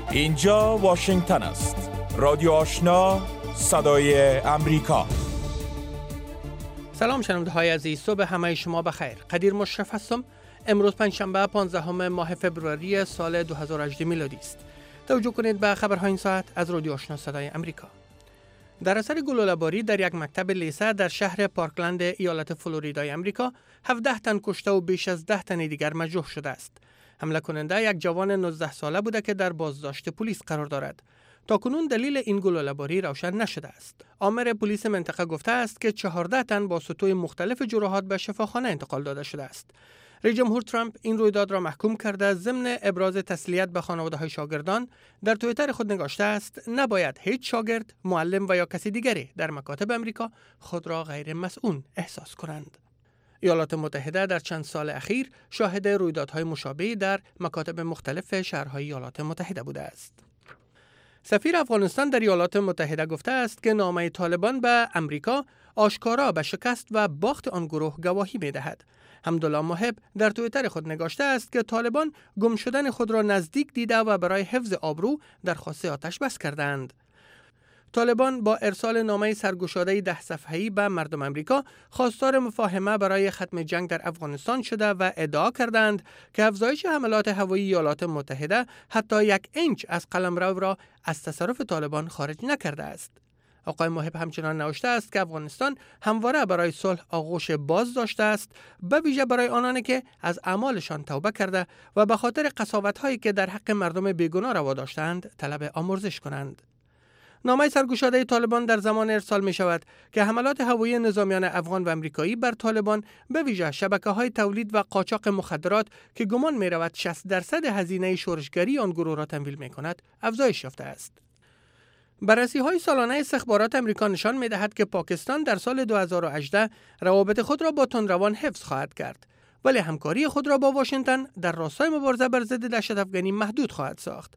اینجا واشنگتن است. رادیو آشنا، صدای امریکا. سلام شنونده های عزیز، صبح همه شما بخیر. قدیر مشرف هستم. امروز پنجشنبه 15 ماه فوریه سال 2018 میلادی است. توجه کنید به خبرهای این ساعت از رادیو آشنا صدای امریکا. در اثر گلوله‌باری در یک مکتب لیسه در شهر پارکلند ایالت فلوریدای امریکا 17 تن کشته و بیش از 10 تن دیگر مجروح شده است. حمله کننده یک جوان 19 ساله بوده که در بازداشت پلیس قرار دارد. تاکنون دلیل این گلوله‌باری روشن نشده است. آمر پلیس منطقه گفته است که 14 تن با سطوح مختلف جراحات به شفاخانه انتقال داده شده است. رئیس جمهور ترامپ این رویداد را محکوم کرده ضمن ابراز تسلیت به خانواده‌های شاگردان در توییتر خود نگاشته است نباید هیچ شاگرد، معلم و یا کسی دیگری در مکاتب امریکا خود را غیر مسئول احساس کنند. ایالات متحده در چند سال اخیر شاهد رویدادهای مشابهی در مکاتب مختلف شهرهای ایالات متحده بوده است. سفیر افغانستان در ایالات متحده گفته است که نامه طالبان به امریکا آشکارا به شکست و باخت آن گروه گواهی می‌دهد. حمدالله محب در توییتر خود نگاشته است که طالبان گم شدن خود را نزدیک دیده و برای حفظ آبرو درخواست آتش بس کردند. طالبان با ارسال نامه سرگشاده 10 صفحه‌ای به مردم امریکا خواستار مفاهمه برای ختم جنگ در افغانستان شده و ادعا کردند که افزایش حملات هوایی ایالات متحده حتی 1 اینچ از قلمرو را از تصرف طالبان خارج نکرده است. آقای محب همچنان نوشته است که افغانستان همواره برای صلح آغوش باز داشته است، به ویژه برای آنانی که از اعمالشان توبه کرده و به خاطر قساوت‌هایی که در حق مردم بیگناه روا داشتند طلب آمرزش کنند. نامه سرگشاده طالبان در زمان ارسال می شود که حملات هوایی نظامیان افغان و امریکایی بر طالبان به ویژه شبکه‌های تولید و قاچاق مخدرات که گمان می رود 60% هزینه شورشگری آن گروه را تمویل می کند افزایش یافته است. بررسی‌های سالانه استخبارات امریکا نشان می‌دهد که پاکستان در سال 2018 روابط خود را با تندروان حفظ خواهد کرد، ولی همکاری خود را با واشنگتن در راستای مبارزه بر ضد دهشت‌افغانی محدود خواهد ساخت.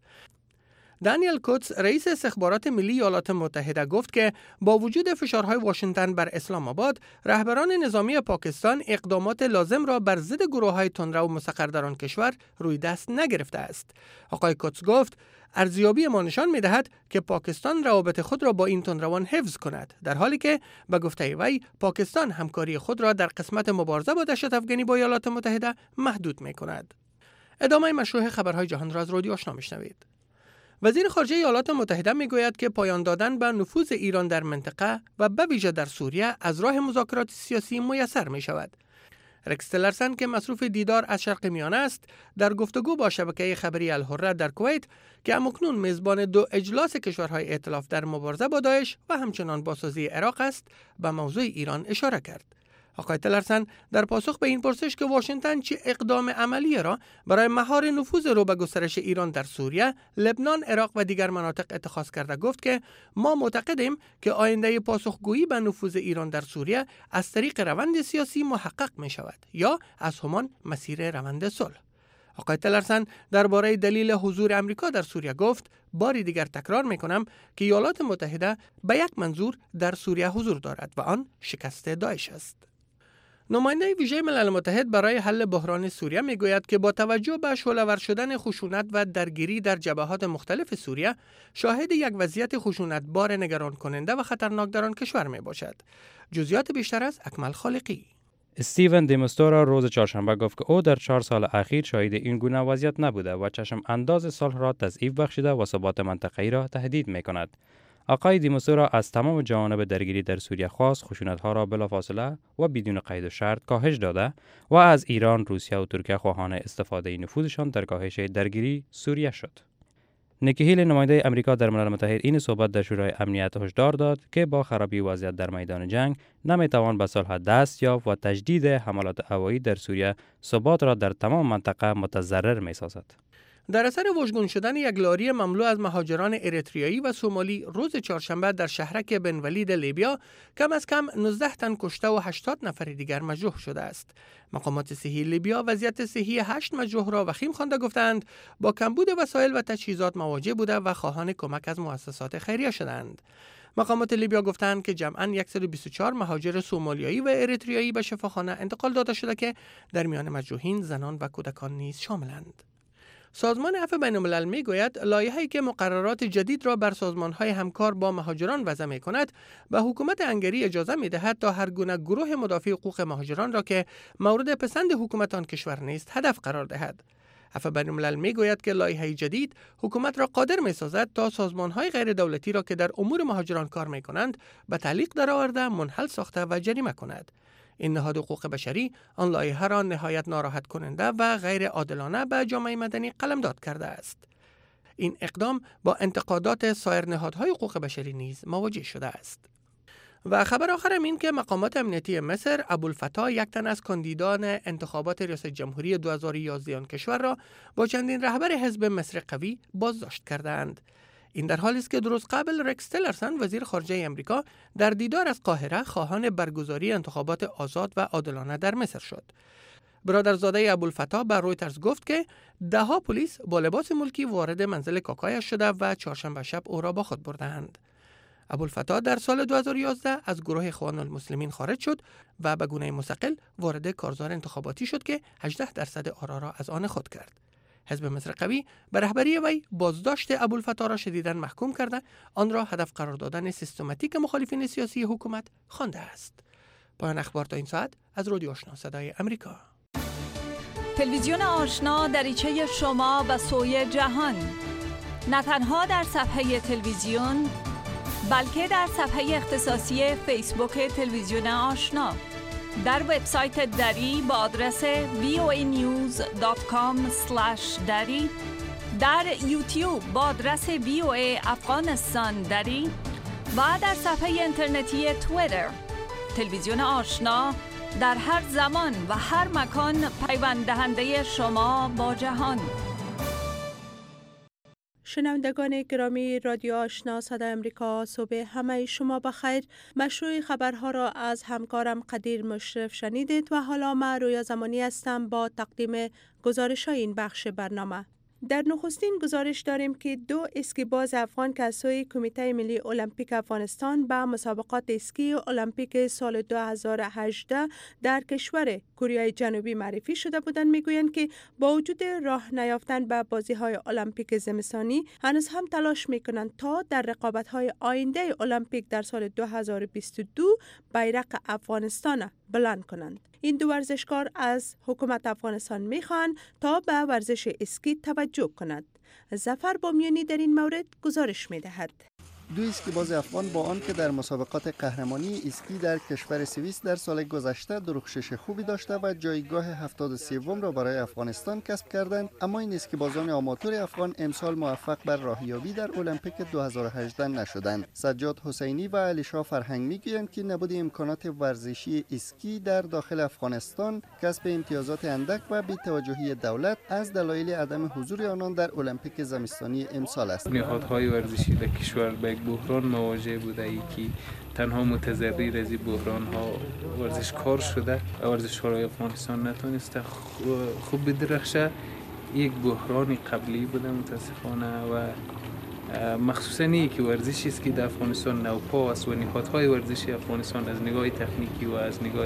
دانیل کوتس رئیس استخبارات ملی ایالات متحده گفت که با وجود فشارهای واشنگتن بر اسلام آباد، رهبران نظامی پاکستان اقدامات لازم را بر ضد گروه‌های تندرو مستقر در آن کشور روی دست نگرفته است. آقای کوتس گفت ارزیابی ما نشان می‌دهد که پاکستان روابط خود را با این تندروان حفظ کند، در حالی که به گفته وی پاکستان همکاری خود را در قسمت مبارزه با دهشت‌افغانی با ایالات متحده محدود می‌کند. ادامه مشروع خبرهای جهان را از رادیو آشنا می‌شنوید. وزیر خارجه ایالات متحده میگوید که پایان دادن به نفوذ ایران در منطقه و به ویژه در سوریه از راه مذاکرات سیاسی میسر می شود. رکس تلرسن که مصروف دیدار از شرق میانه است، در گفتگو با شبکه خبری الحره در کویت که اکنون میزبان 2 اجلاس کشورهای ائتلاف در مبارزه با داعش و همچنان بازسازی عراق است، به موضوع ایران اشاره کرد. آقای تلرسن در پاسخ به این پرسش که واشنگتن چه اقدام عملی را برای مهار نفوذ رو به گسترش ایران در سوریه، لبنان، عراق و دیگر مناطق اتخاذ کرده گفت که ما معتقدیم که آینده پاسخگویی به نفوذ ایران در سوریه از طریق روند سیاسی محقق می شود یا از همان مسیر روند صلح. آقای تلرسن درباره دلیل حضور امریکا در سوریه گفت باری دیگر تکرار می کنم که ایالات متحده به یک منظور در سوریه حضور دارد و آن شکست داعش است. نماینده ویژه ملل متحد برای حل بحران سوریه میگوید که با توجه به شعله‌ور شدن خشونت و درگیری در جبهات مختلف سوریه، شاهد یک وضعیت خشونتبار نگران کننده و خطرناک در آن کشور می باشد. جزئیات بیشتر از اکمل خالقی. استیون دیمستورا روز چهارشنبه گفت که او در 4 سال اخیر شاهد این گونه وضعیت نبوده و چشم انداز صلح را تضعیف بخشیده و ثبات منطقه‌ای را تهدید می‌کند. آقای دیمستورا از تمام جوانب درگیری در سوریه خواست خشونت‌ها را بلافاصله و بدون قید و شرط کاهش داده و از ایران، روسیه و ترکیه خواهان استفاده نفوذشان در کاهش درگیری سوریه شد. نیکی هیلی نماینده امریکا در ملل متحد این صحبت در شورای امنیت هشدار داد که با خرابی وضعیت در میدان جنگ نمیتوان به صلح دست یافت و تجدید حملات هوایی در سوریه ثبات را در تمام منطقه متضرر می‌سازد. در اثر واژگون شدن یک لاری مملو از مهاجران اریتریایی و سومالی روز چهارشنبه در شهرک بن ولید لیبیا کم از کم 19 تن کشته و 80 نفر دیگر مجروح شده است. مقامات صحی لیبیا وضعیت صحی 8 مجروح را وخیم خوانده گفتند با کمبود وسایل و تجهیزات مواجه بوده و خواهان کمک از مؤسسات خیریه شدند. مقامات لیبیا گفتند که جمعاً 124 مهاجر سومالیایی و اریتریایی به شفاخانه انتقال داده شده که در میان مجروحین زنان و کودکان نیز شاملند. سازمان عفو بین‌الملل میگوید لایحه‌ای که مقررات جدید را بر سازمان‌های همکار با مهاجران وضع می‌کند به حکومت هنگری اجازه می‌دهد تا هر گونه گروه مدافع حقوق مهاجران را که مورد پسند حکومت آن کشور نیست هدف قرار دهد. عفو بین‌الملل میگوید که لایحه جدید حکومت را قادر می‌سازد تا سازمان‌های غیر دولتی را که در امور مهاجران کار می‌کنند به تعلیق درآورده، منحل ساخته و جریمه کند. این نهاد حقوق بشری آن لایحه را نهایت ناراحت کننده و غیر عادلانه به جامعه مدنی قلمداد کرده است. این اقدام با انتقادات سایر نهادهای حقوق بشری نیز مواجه شده است. و خبر آخر این که مقامات امنیتی مصر ابوالفتاح یک تن از کاندیدان انتخابات ریاست جمهوری 2011 آن کشور را با چندین رهبر حزب مصر قوی بازداشت کردند. این در حالی است که درست قبل رکس تیلرسون وزیر خارجه امریکا در دیدار از قاهره خواهان برگزاری انتخابات آزاد و عادلانه در مصر شد. برادرزاده ابوالفتاح به رویترز گفت که دهها پلیس با لباس ملکی وارد منزل کاکایش شده و چهارشنبه شب او را با خود بردند. ابوالفتاح در سال 2011 از گروه اخوان المسلمین خارج شد و به گونه مستقل وارد کارزار انتخاباتی شد که 18% آرا را از آن خود کرد. حزب مصر قوی به رهبری وی بازداشت ابوالفتاح را شدیداً محکوم کرده آن را هدف قرار دادن سیستماتیک مخالفین سیاسی حکومت خوانده است. پایان اخبار تا این ساعت از رادیو آشنا صدای امریکا. تلویزیون آشنا دریچه شما و سوی جهان، نه تنها در صفحه تلویزیون بلکه در صفحه اختصاصی فیسبوک تلویزیون آشنا، در وبسایت دری با آدرس voanews.com/dari، در یوتیوب با آدرس VOA افغانستان دری و در صفحه اینترنتی توییتر. تلویزیون آشنا در هر زمان و هر مکان پیوند دهنده شما با جهان. شنوندگان گرامی رادیو آشنا صدای امریکا، صبح همه شما بخیر. مشروع خبرها را از همکارم قدیر مشرف شنیدید و حالا من رویا زمانی هستم با تقدیم گزارش های این بخش برنامه. در نخستین گزارش داریم که 2 اسکیباز افغان که از سوی کمیته ملی المپیک افغانستان به مسابقات اسکی المپیک سال 2018 در کشور کره جنوبی معرفی شده بودند میگویند که با وجود راه نیافتن به بازی‌های المپیک زمستانی هنوز هم تلاش میکنند تا در رقابت‌های آینده المپیک در سال 2022 بیرق افغانستان بلند کنند. این 2 ورزشکار از حکومت افغانستان میخوان تا به ورزش اسکی توجه کند. ظفر بامیانی در این مورد گزارش میدهد. 2 اسکیباز افغان با آن که در مسابقات قهرمانی اسکی در کشور سوئیس در سال گذشته درخشش خوبی داشته و جایگاه 73 را برای افغانستان کسب کردند، اما این اسکیبازان آماتور افغان امسال موفق بر راهیابی در المپیک 2018 نشدند. سجاد حسینی و علیشا فرهنگ میگویند که نبود امکانات ورزشی اسکی در داخل افغانستان، کسب امتیازات اندک و بی‌توجهی دولت از دلایل عدم حضور آنان در المپیک زمستانی امسال است. نهادهای ورزشی در کشور به بحران مواجه بوده ای که تنها متضرر از بحران ها ورزشکار شده و ورزشکارای افغانستان نتونسته خوب بدرخشه. یک بحران قبلی بوده متاسفانه و مخصوصا این که ورزشی است که در افغانستان نوپا است و نهادهای ورزشی افغانستان از نگاه تکنیکی و از نگاه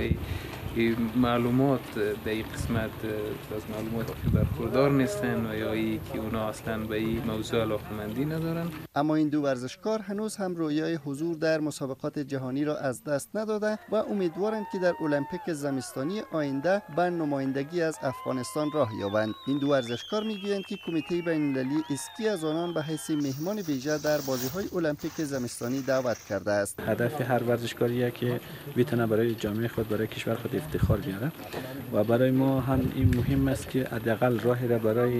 معلومات در این قسمت از معلومات که برخوردار نیستن و یا ای که اونا اصلا به این موضوع علاقه‌مندی ندارن. اما این 2 ورزشکار هنوز هم رویای حضور در مسابقات جهانی را از دست نداده و امیدوارند که در المپیک زمستانی آینده به نمایندگی از افغانستان راه یابند. این 2 ورزشکار میگویند که کمیته بین‌المللی اسکی از آنان به حیث مهمان ویژه در بازی‌های المپیک زمستانی دعوت کرده است. هدف هر ورزشکاریه که بتونه برای جامعه خود، برای کشور خود افتخار بیاره و برای ما هم این مهم است که حداقل راهی را برای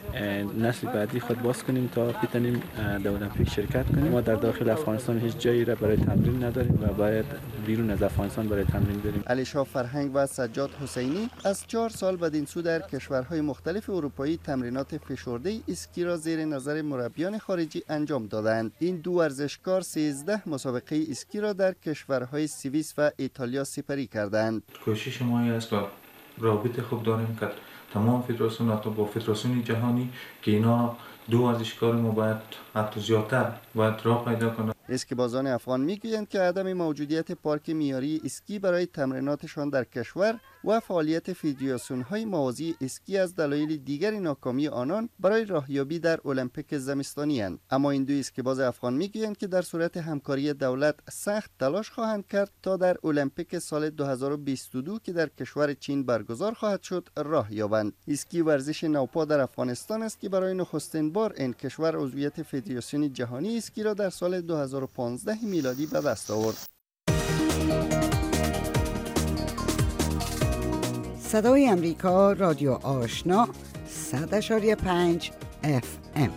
نسل بعدی خود باز کنیم تا بتونیم در المپیک شرکت کنیم. ما در داخل افغانستان هیچ جایی را برای تمرین نداریم و باید بیرون از افغانستان برای تمرین بریم. علیشا فرهنگ و سجاد حسینی از 4 سال بدین سو در کشورهای مختلف اروپایی تمرینات فشرده اسکی را زیر نظر مربیان خارجی انجام دادند. این 2 ورزشکار 13 مسابقه اسکی را در کشورهای سوئیس و ایتالیا سپری کردند. کوشش ما است که رابطه خوب داریم که تمام فدراسیون حتی با فدراسیون جهانی که اینا 2 ورزشکار ما باید حتی زیادتر باید راه پیدا کنند. اسکیبازان افغان میگویند که عدم موجودیت پارک معیاری اسکی برای تمریناتشان در کشور و فعالیت فدراسیون‌های موازی اسکی از دلایل دیگر ناکامی آنان برای راهیابی در المپیک زمستانی اند. اما این دو اسکیباز افغان میگویند که در صورت همکاری دولت سخت تلاش خواهند کرد تا در المپیک سال 2022 که در کشور چین برگزار خواهد شد راه یابند. اسکی ورزش نوپا در افغانستان است که برای نخستین بار این کشور عضویت فدراسیون جهانی اسکی را در سال 2015 میلادی به دست آورد. صدای امریکا، رادیو آشنا، 100.5 FM.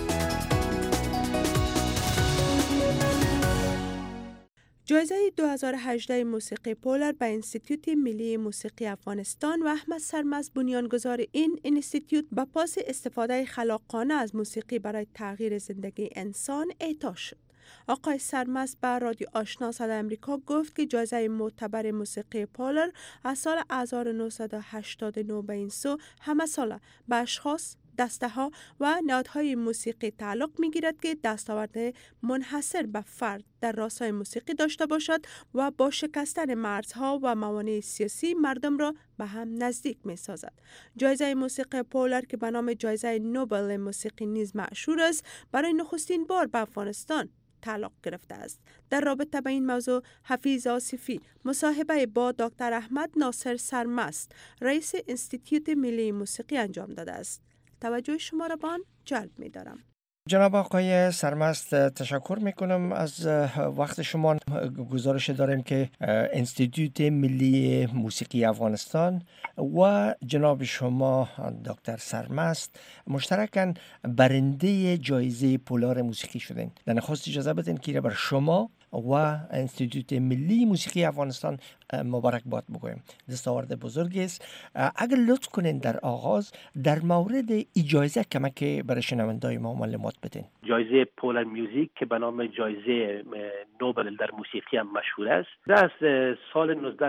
جایزه 2018 موسیقی پولر به انستیتوت ملی موسیقی افغانستان و احمد سرمست بنیانگذار این انستیتوت به پاس استفاده خلاقانه از موسیقی برای تغییر زندگی انسان اعطا شد. آقای سرمست به رادیو آشنا صدای امریکا گفت که جایزه معتبر موسیقی پولر از سال 1989 به این سو همه ساله به اشخاص، دسته‌ها و نهادهای موسیقی تعلق می‌گیرد که دستاورد منحصر به فرد در راستای موسیقی داشته باشد و با شکستن مرزها و موانع سیاسی مردم را به هم نزدیک می‌سازد. جایزه موسیقی پولر که به نام جایزه نوبل موسیقی نیز مشهور است، برای نخستین بار به افغانستان تعلق گرفته است. در رابطه با این موضوع حفیظ آصفی مصاحبه با دکتر احمد ناصر سرمست رئیس انستیتوت ملی موسیقی انجام داده است. توجه شما را به آن جلب می دارم. جناب آقای سرمست، تشکر میکنم از وقت شما. گزارش داریم که انستیتوت ملی موسیقی افغانستان و جناب شما دکتر سرمست مشترکاً برنده جایزه پولار موسیقی شدین. در نخست اجازه بدین که بر شما و انستیتوت ملی موسیقی افغانستان مبارکباد بگویم. دستاورد بزرگی است. اگر لطف کنین در آغاز در مورد این جایزه کمک برای شنونده‌های ما معلومات بدین. جایزه پولر میوزیک که به نام جایزه نوبل در موسیقی هم مشهور است، از سال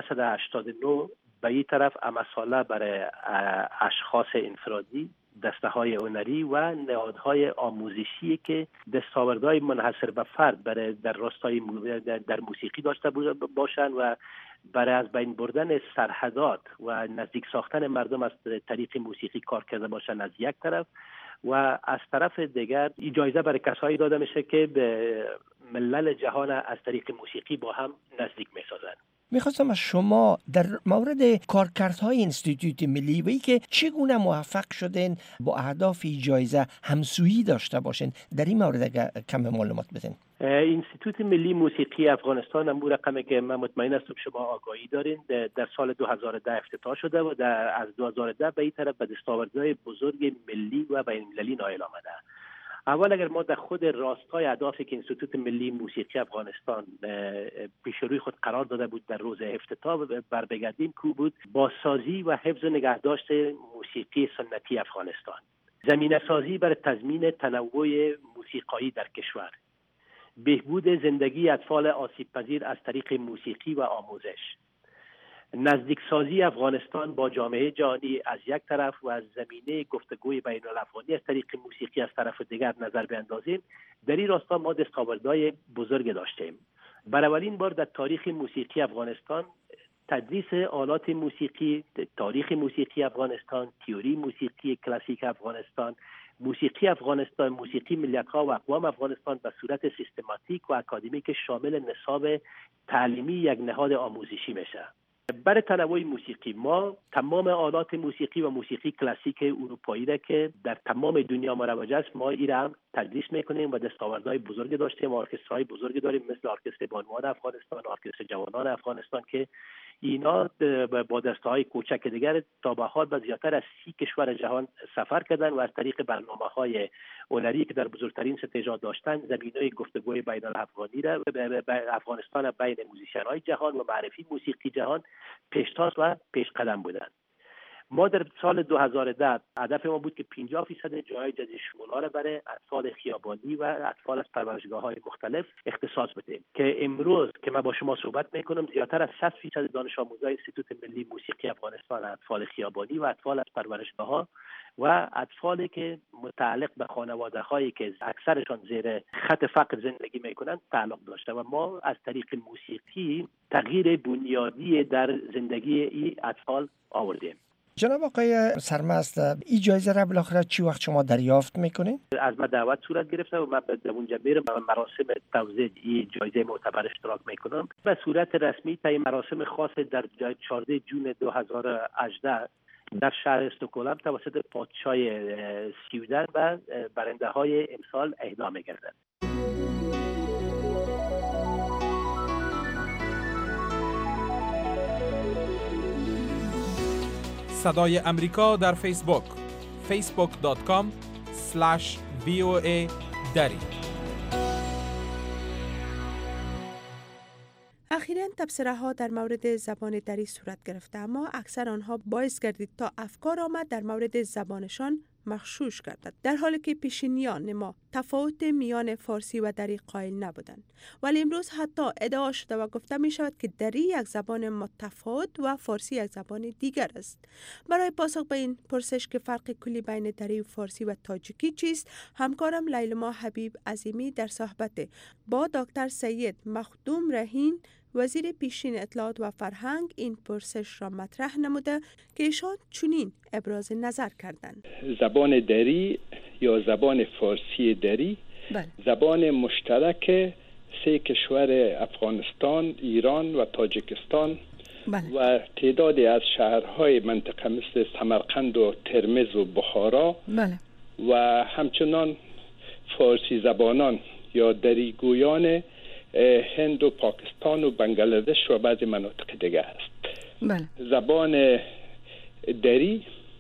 1989 به این طرف امساله برای اشخاص انفرادی، دسته‌های هنری و نهادهای آموزشی که دستاوردهای منحصر به فرد برای در راستای در موسیقی داشته باشند و برای از بین بردن سرحدات و نزدیک ساختن مردم از طریق موسیقی کار کرده باشند از یک طرف، و از طرف دیگر این جایزه برای کسایی داده میشه که به ملل جهان از طریق موسیقی با هم نزدیک میسازند. میخواستم از شما در مورد کارکردهای انستیتوت ملی و اینکه چگونه موفق شدین با اهداف جایزه همسویی داشته باشین در این مورد کم معلومات بدین. انستیتوت ملی موسیقی افغانستان هم رقمی که من مطمئن هستم شما آگاهی دارین در سال 2010 افتتاح شده و از 2010 به این طرف به دستاوردهای بزرگ ملی و بین‌المللی نائل آمده. اول اگر ما در خود راستای اهدافی که انستیتوت ملی موسیقی افغانستان پیش روی خود قرار داده بود در روز افتتاح بر بگردیم، که بود بازسازی و حفظ و نگهداشت موسیقی سنتی افغانستان، زمینه سازی برای تضمین تنوع موسیقایی در کشور، بهبود زندگی اطفال آسیب پذیر از طریق موسیقی و آموزش، نزدیک سازی افغانستان با جامعه جهانی از یک طرف و از زمینه گفتگوی بین الافغانی از طریق موسیقی از طرف دیگر نظر بیندازیم. در این راستا ما دستاوردهای بزرگ داشتیم. برای اولین بار در تاریخ موسیقی افغانستان تدریس آلات موسیقی، تاریخ موسیقی افغانستان، تئوری موسیقی کلاسیک افغانستان، موسیقی افغانستان، موسیقی ملیت‌ها و اقوام افغانستان به صورت سیستماتیک و اکادمیک شامل نصاب تعلیمی یک نهاد آموزشی میشه. برای تنوع موسیقی ما تمام آلات موسیقی و موسیقی کلاسیک اروپایی را که در تمام دنیا مروج است ما این را هم تدریس میکنیم و دستاوردهای بزرگ داشتیم و ارکسترهای بزرگ داریم مثل ارکستر بانوان افغانستان، ارکستر جوانان افغانستان که اینا با دسته‌های کوچک دیگر تا به حال به زیادتر از 30 کشور جهان سفر کردن و از طریق برنامه‌های هنری که در بزرگترین ستیج‌ها داشتن زمینه گفتگوی بین الافغانی را به افغانستان بین موزیسین‌های جهان و معرفی موسیقی جهان پیشتاز و پیش قدم بودند. ما در سال 2010 هدف ما بود که 50% جای جدید شمولا را برای اطفال خیابانی و اطفال از پرورشگاه‌های مختلف اختصاص بدیم که امروز که من با شما صحبت می‌کنم زیادتر از 60% دانش آموزای انستیتوت ملی موسیقی افغانستان اطفال خیابانی و اطفال از پرورشگاه‌ها و اطفالی که متعلق به خانواده‌هایی که اکثرشان زیر خط فقر زندگی می‌کنند تعلق داشته و ما از طریق موسیقی تغییر بنیادی در زندگی این اطفال آوردیم. جناب آقای سرمست، این جایزه را بالاخره چی وقت شما دریافت میکنید؟ از من دعوت صورت گرفته و من به اونجا میرم و مراسم توزیع این جایزه معتبر اشتراک میکنم. به صورت رسمی تا این مراسم خاص در 14 جون 2018 در شهر استکهلم توسط پادشاه سویدن و برنده های امسال اهدا میگردد. صدای امریکا در فیسبوک facebook.com/VOA دری. اخیراً تبصره ها در مورد زبان دری صورت گرفته، اما اکثر آنها باعث گردید تا افکار آمد در مورد زبانشان مغشوش گردد، در حالی که پیشینیان ما تفاوت میان فارسی و دری قائل نبودند. ولی امروز حتی ادعا شده و گفته می شود که دری یک زبان متفاوت و فارسی یک زبان دیگر است. برای پاسخ به این پرسش که فرق کلی بین دری و فارسی و تاجیکی چیست، همکارم لیلما حبیب عظیمی در صحبت با دکتر سید مخدوم رهین وزیر پیشین اطلاعات و فرهنگ این پرسش را مطرح نموده که ایشان چنین ابراز نظر کردند. زبان دری یا زبان فارسی دری زبان مشترک سه کشور افغانستان، ایران و تاجیکستان و تعدادی از شهرهای منطقه مثل سمرقند و ترمز و بخارا و همچنان فارسی زبانان یا دریگویان هند و پاکستان و بنگلادش و بعضی مناطق دیگه است. زبان دری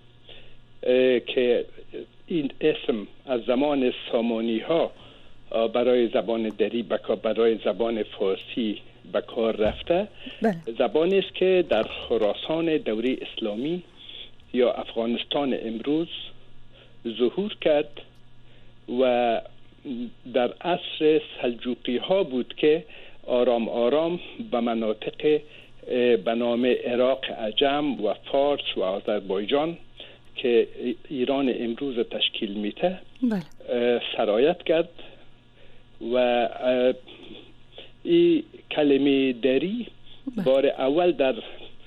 که این اسم از زمان سامانی ها برای زبان دری برای زبان فارسی به کار رفته، زبانی است که در خراسان دوره اسلامی یا افغانستان امروز ظهور کرد و در عصر سلجوقی ها بود که آرام آرام به مناطق به نام عراق عجم و فارس و آذربایجان که ایران امروز تشکیل میده سرایت کرد و این کلمه دری بار اول در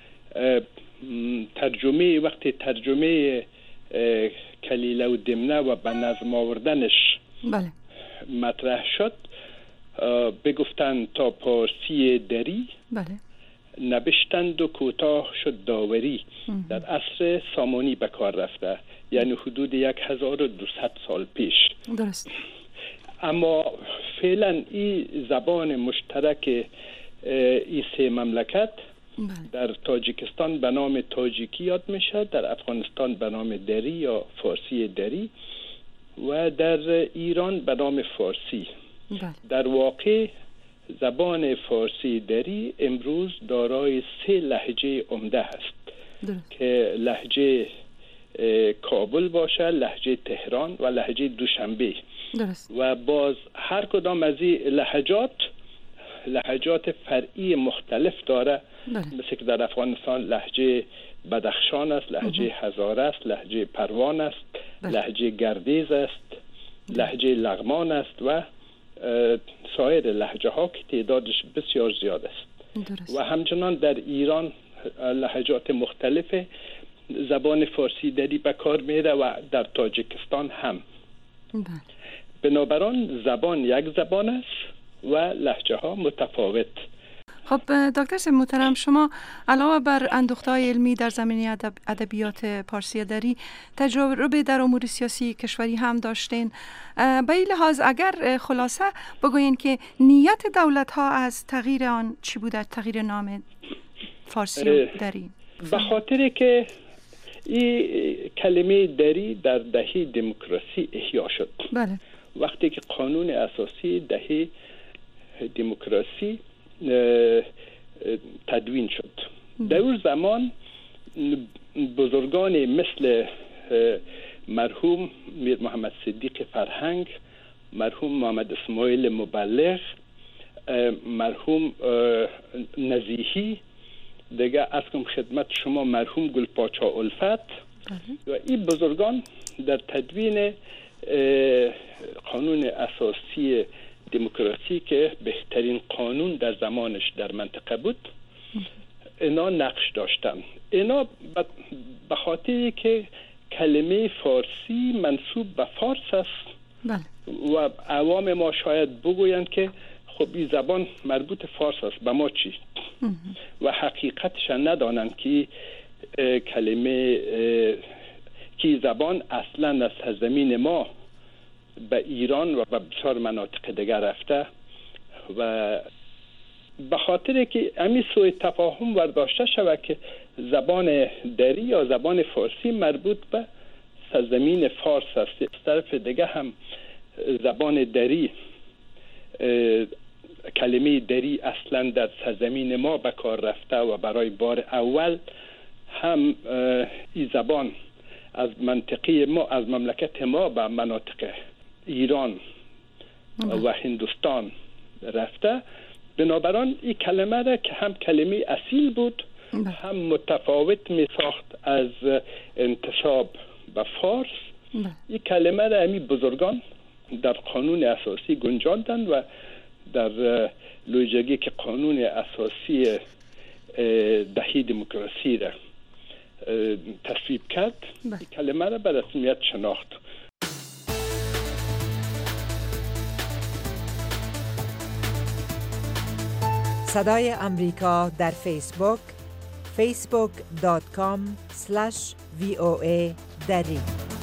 ترجمه وقتی ترجمه کلیله و دمنه و به نظم آوردنش مطرح شد بگفتند تا پارسی دری نبشتند و کوتاه شد داوری. در عصر سامانی به کار رفته، یعنی حدود 1200 سال پیش. درست. اما فعلا این زبان مشترک این سه مملکت در تاجیکستان به نام تاجیکی یاد میشه، در افغانستان به نام دری یا فارسی دری و در ایران به نام فارسی. در واقع زبان فارسی دری امروز دارای 3 لهجه عمده است که لهجه کابل باشه، لهجه تهران و لهجه دوشنبه. و باز هر کدام از این لهجات فرعی مختلف داره. مثل که در افغانستان لهجه بدخشان است، لهجه هزاره است، لهجه پروان است، لهجه گردیز است، لهجه لغمان است و سایر لهجه ها که تعدادش بسیار زیاد است. و همچنان در ایران لهجات مختلف زبان فارسی دری به کار میره و در تاجیکستان هم. بنابراین زبان یک زبان است و لهجه ها متفاوت. خب دکتر محترم، شما علاوه بر اندوخته‌های علمی در زمینه ادبیات پارسی دری تجربه در امور سیاسی کشوری هم داشتین. به این لحاظ اگر خلاصه بگوین که نیت دولت ها از تغییر آن چی بوده، تغییر نام فارسی و دری؟ به خاطر که این کلمه دری در دهه دموکراسی احیا شد. وقتی که قانون اساسی دهه دموکراسی تدوین شد، در اون زمان بزرگان مثل مرحوم میر محمد صدیق فرهنگ، مرحوم محمد اسماعیل مبلغ، مرحوم نزیحی، دیگه از کم خدمت شما مرحوم گلپاچا الفت و این بزرگان در تدوین قانون اساسی دموکراسی که بهترین قانون در زمانش در منطقه بود اینا نقش داشتن. اینا به خاطری که کلمه فارسی منسوب به فارس است و عوام ما شاید بگویند که خب این زبان مربوط فارس است، به ما چی؟ و حقیقتش ندانند که کلمه که زبان اصلا از سرزمین ما به ایران و به بسیار مناطق دیگر رفته و به خاطر که همین سوء تفاهم برداشته شود که زبان دری یا زبان فارسی مربوط به سرزمین فارس است. از طرف دیگه هم زبان دری، کلمه دری اصلا در سرزمین ما به کار رفته و برای بار اول هم این زبان از منطقه ما، از مملکت ما به مناطق ایران و هندوستان رفته. بنابراین این کلمه را که هم کلمه اصیل بود هم متفاوت می ساخت از انتساب به فارس. این کلمه را همین بزرگان در قانون اساسی گنجاندن و در لویجگی که قانون اساسی دهه دموکراسی را تصویب کرد این کلمه را به رسمیت شناخت. صدای امریکا در فیسبوک facebook.com/VOA دری.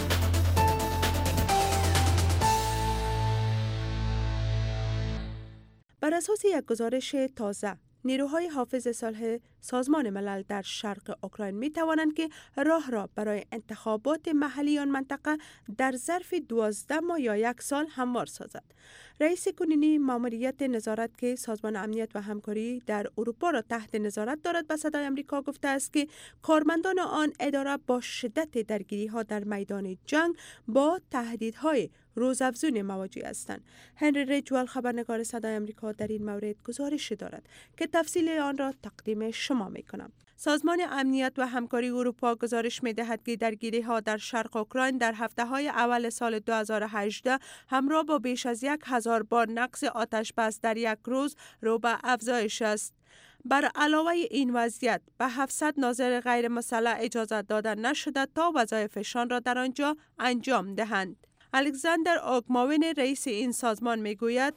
بر اساس یک گزارش تازه، نیروهای حافظ صلح سازمان ملل در شرق اوکراین می توانند که راه را برای انتخابات محلی آن منطقه در ظرف 12 ماه یا 1 سال هموار سازد. رئیس کنونی ماموریت نظارت که سازمان امنیت و همکاری در اروپا را تحت نظارت دارد به صدای امریکا گفته است که کارمندان آن اداره با شدت درگیری‌ها در میدان جنگ با تهدیدهای روزافزون مواجه هستند. هنری ریجوال خبرنگار صدای امریکا در این مورد گزارش دارد که تفصیل آن را تقدیم شما می‌کنم. سازمان امنیت و همکاری اروپا گزارش می‌دهد که درگیری‌ها در شرق اوکراین در هفته‌های اول سال 2018 همراه با بیش از 1000 بار نقض آتش بس در یک روز رو به افزایش است. بر علاوه این وضعیت به 700 ناظر غیر مسلح اجازه داده نشده تا وظایفشان را در آنجا انجام دهند. الکساندر اوگماوین رئیس این سازمان میگوید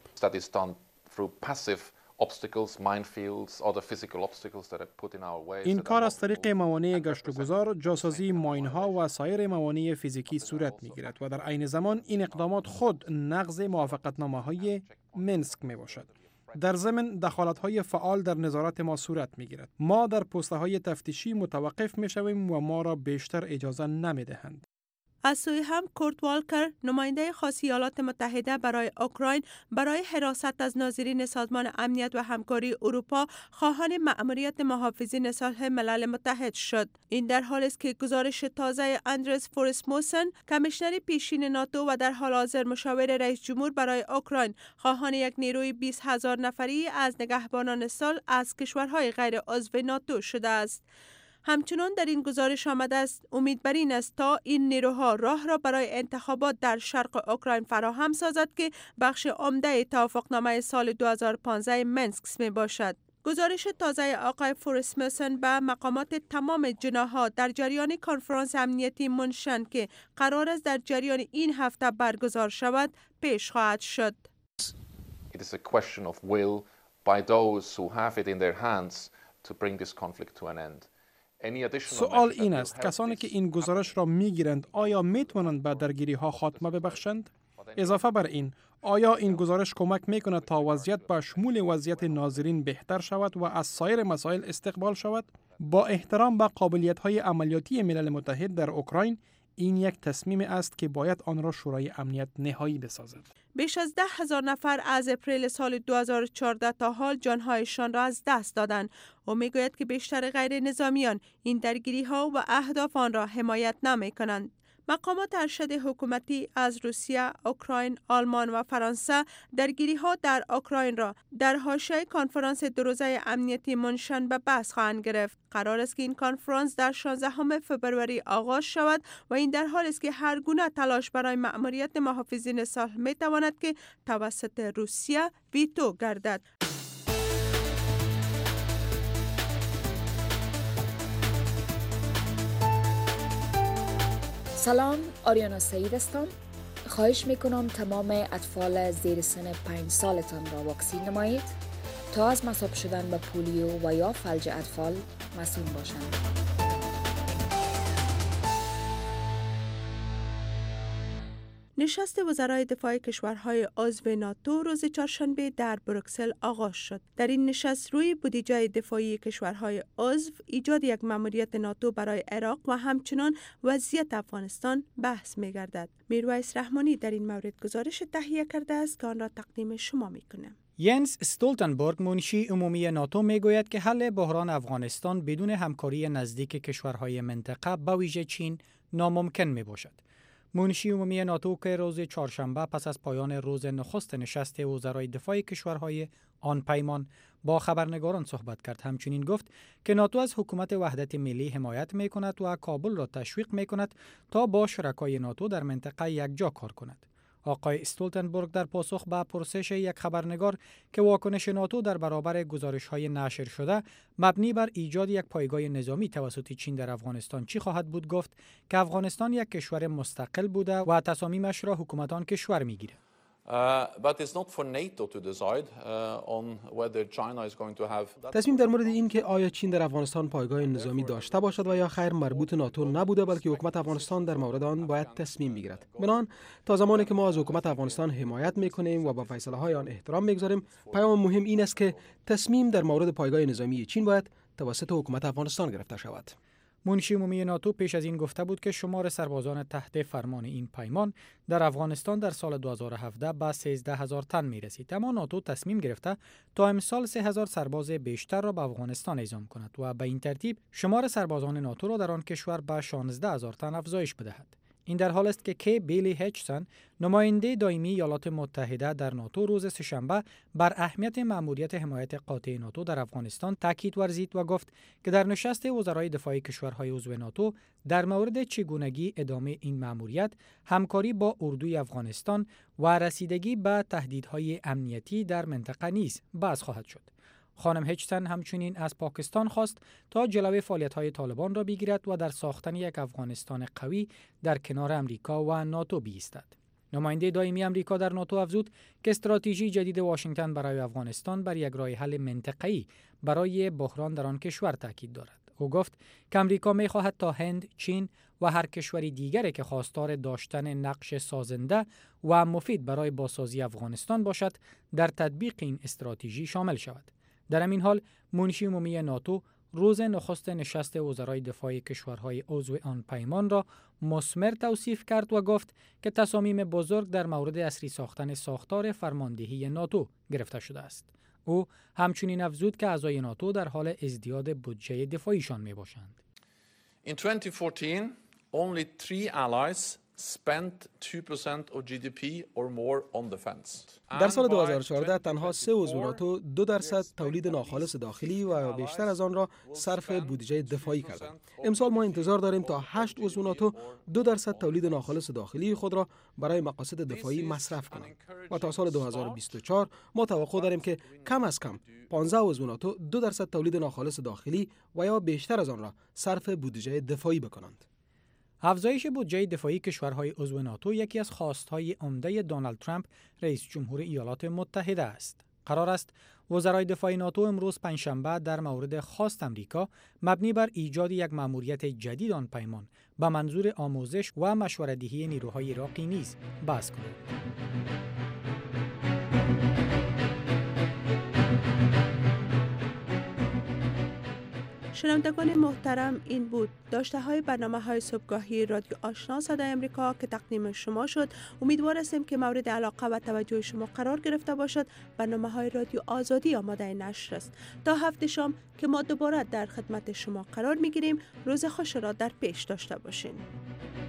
این کار از طریق موانع گشت و گذار، جاسازی ماین‌ها و سایر موانع فیزیکی صورت می‌گیرد و در عین زمان این اقدامات خود نقض موافقتنامه‌های منسک میباشد. در ضمن دخالت‌های فعال در نظارت ما صورت می‌گیرد. ما در پست‌های تفتیشی متوقف می‌شویم و ما را بیشتر اجازه نمی‌دهند. از سوی هم کورت والکر، نماینده خاص ایالات متحده برای اوکراین برای حراست از ناظرین سازمان امنیت و همکاری اروپا خواهان مأموریت محافظین صلح ملل متحد شد. این در حالی است که گزارش تازه اندرس فورسموسن، کمیشنر پیشین ناتو و در حال حاضر مشاور رئیس جمهور برای اوکراین، خواهان یک نیروی 20,000 نفری از نگهبانان صلح از کشورهای غیر عضو ناتو شده است. همچنان در این گزارش آمده است امید بر این است تا این نیروها راه را برای انتخابات در شرق اوکراین فراهم سازد که بخش عمده توافقنامه سال 2015 منسک می باشد. گزارش تازه آقای فورسموسن به مقامات تمام جناح‌ها در جریان کنفرانس امنیتی منشن که قرار است در جریان این هفته برگزار شود پیش خواهد شد. It is a question of will by those who have it in their hands to bring this conflict to an end. سوال این است کسانی که این گزارش را میگیرند آیا میتوانند به درگیری ها خاتمه ببخشند؟ اضافه بر این، آیا این گزارش کمک میکند تا وضعیت به شمول وضعیت ناظرین بهتر شود و از سایر مسائل استقبال شود؟ با احترام به قابلیت های عملیاتی ملل متحد در اوکراین، این یک تصمیم است که باید آن را شورای امنیت نهایی بسازد. بیش از 10,000 نفر از اپریل سال 2014 تا حال جانهایشان را از دست دادند. او میگوید که بیشتر غیر نظامیان این درگیری ها و اهداف آن را حمایت نمی کنند. مقامات ارشد حکومتی از روسیه، اوکراین، آلمان و فرانسه درگیری ها در اوکراین را در حاشیه کنفرانس دو روزه امنیتی منشن به بحث خواهند گرفت. قرار است که این کنفرانس در 16 فبروری آغاز شود و این در حالی است که هر گونه تلاش برای مأموریت محافظین صلح می تواند که توسط روسیه ویتو گردد. سلام، آریانا سعید هستم. خواهش میکنم تمام اطفال زیر سن 5 سالتان را واکسین نمایید تا از مصاب شدن به پولیو و یا فلج اطفال مسئول باشند. نشست وزرای دفاع کشورهای عضو ناتو روز چهارشنبه در بروکسل آغاز شد. در این نشست روی بودجه دفاعی کشورهای عضو، ایجاد یک مأموریت ناتو برای عراق و همچنان وضعیت افغانستان بحث می‌گردد. میرویس رحمانی در این مورد گزارش تهیه کرده است که آن را تقدیم شما می‌کنم. ینس استولتنبرگ منشی عمومی ناتو میگوید که حل بحران افغانستان بدون همکاری نزدیک کشورهای منطقه به ویژه چین ناممکن میباشد. منشی عمومی ناتو که روز چهارشنبه پس از پایان روز نخست نشست وزرای دفاع کشورهای آن پیمان با خبرنگاران صحبت کرد. همچنین گفت که ناتو از حکومت وحدت ملی حمایت میکند و کابل را تشویق میکند تا با شرکای ناتو در منطقه یکجا کار کند. آقای استولتنبرگ در پاسخ به پرسش یک خبرنگار که واکنش ناتو در برابر گزارش‌های نشر شده مبنی بر ایجاد یک پایگاه نظامی توسط چین در افغانستان چی خواهد بود، گفت که افغانستان یک کشور مستقل بوده و تصامیمش را حکومت آن کشور میگیرد. تصمیم در مورد این که آیا چین در افغانستان پایگاه نظامی داشته باشد و یا خیر مربوط ناتو نبوده، بلکه حکومت افغانستان در مورد آن باید تصمیم بگیرد. بنابراین تا زمانی که ما از حکومت افغانستان حمایت میکنیم و با فیصله های آن احترام میگذاریم، پیام مهم این است که تصمیم در مورد پایگاه نظامی چین باید توسط حکومت افغانستان گرفته شود. منشی عمومی ناتو پیش از این گفته بود که شمار سربازان تحت فرمان این پیمان در افغانستان در سال 2017 به 13,000 تن می رسید، اما ناتو تصمیم گرفته تا امسال 3,000 سرباز بیشتر را به افغانستان اعزام کند و به این ترتیب شمار سربازان ناتو را در آن کشور به 16,000 تن افزایش بدهد. این در حال است که کی بیلی هچسون، نماینده دائمی ایالات متحده در ناتو، روز سه‌شنبه بر اهمیت مأموریت حمایت قاطع ناتو در افغانستان تاکید ورزید و گفت که در نشست وزرای دفاع کشورهای عضو ناتو در مورد چگونگی ادامه این مأموریت، همکاری با اردوی افغانستان و رسیدگی به تهدیدهای امنیتی در منطقه نیز بحث خواهد شد. خانم هچسون همچنین از پاکستان خواست تا جلوی فعالیت‌های طالبان را بگیرد و در ساختن یک افغانستان قوی در کنار امریکا و ناتو بایستد. نماینده دائمی امریکا در ناتو افزود که استراتژی جدید واشنگتن برای افغانستان بر یک راه حل منطقه‌ای برای بحران در آن کشور تاکید دارد. او گفت که امریکا می‌خواهد تا هند، چین و هر کشوری دیگری که خواستار داشتن نقش سازنده و مفید برای بازسازی افغانستان باشد، در تطبیق این استراتژی شامل شود. در همین حال منشی عمومی ناتو روز نخست نشست وزرای دفاع کشورهای عضو آن پیمان را مثمر توصیف کرد و گفت که تصامیم بزرگ در مورد عصری ساختن ساختار فرماندهی ناتو گرفته شده است. او همچنین افزود که اعضای ناتو در حال ازدیاد بودجه دفاعیشان می باشند. In 2014, only 3 allies spent 2% of GDP or more on defense. در سال 2014 تنها 3 عضو ناتو 2% تولید ناخالص داخلی و بیشتر از آن را صرف بودجه دفاعی کردند. امسال ما انتظار داریم تا 8 عضو ناتو 2% تولید ناخالص داخلی خود را برای مقاصد دفاعی مصرف کنند و تا سال 2024 ما توقع داریم که کم از کم 15 عضو ناتو 2% تولید ناخالص داخلی و یا بیشتر از آن را صرف بودجه دفاعی بکنند. افزایش بودجه دفاعی کشورهای عضو ناتو یکی از خواستهای عمده دونالد ترامپ، رئیس جمهور ایالات متحده است. قرار است وزرای دفاع ناتو امروز پنجشنبه در مورد خواست امریکا مبنی بر ایجاد یک مأموریت جدید آن پیمان به منظور آموزش و مشوره‌دهی نیروهای عراقی نیز بحث کنند. شنوندگان محترم، این بود داشته های برنامه های صبحگاهی رادیو آشنا صدای امریکا که تقدیم شما شد. امیدوار هستیم که مورد علاقه و توجه شما قرار گرفته باشد. برنامه های رادیو آزادی آماده نشر است. تا هفته شام که ما دوباره در خدمت شما قرار می گیریم، روز خوش را در پیش داشته باشین.